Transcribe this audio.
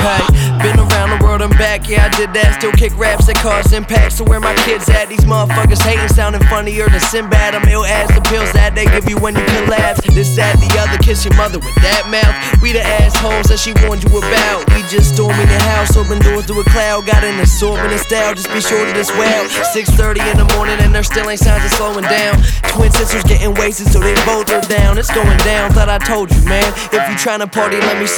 Hey, been around the world and back, yeah I did that. Still kick raps that cause impact. So where my kids at? These motherfuckers hating, sounding funnier than Sinbad. I'm ill as the pills that they give you when you collapse. This, that, the other, kiss your mother with that mouth. We the assholes that she warned you about. We just storming the house, open doors to a cloud. Got an assortment of style, just be sure to this well. 6:30 in the morning and there still ain't signs of slowing down. Twin sisters getting wasted so they both are down. It's going down, thought I told you, man. If you tryna party, let me see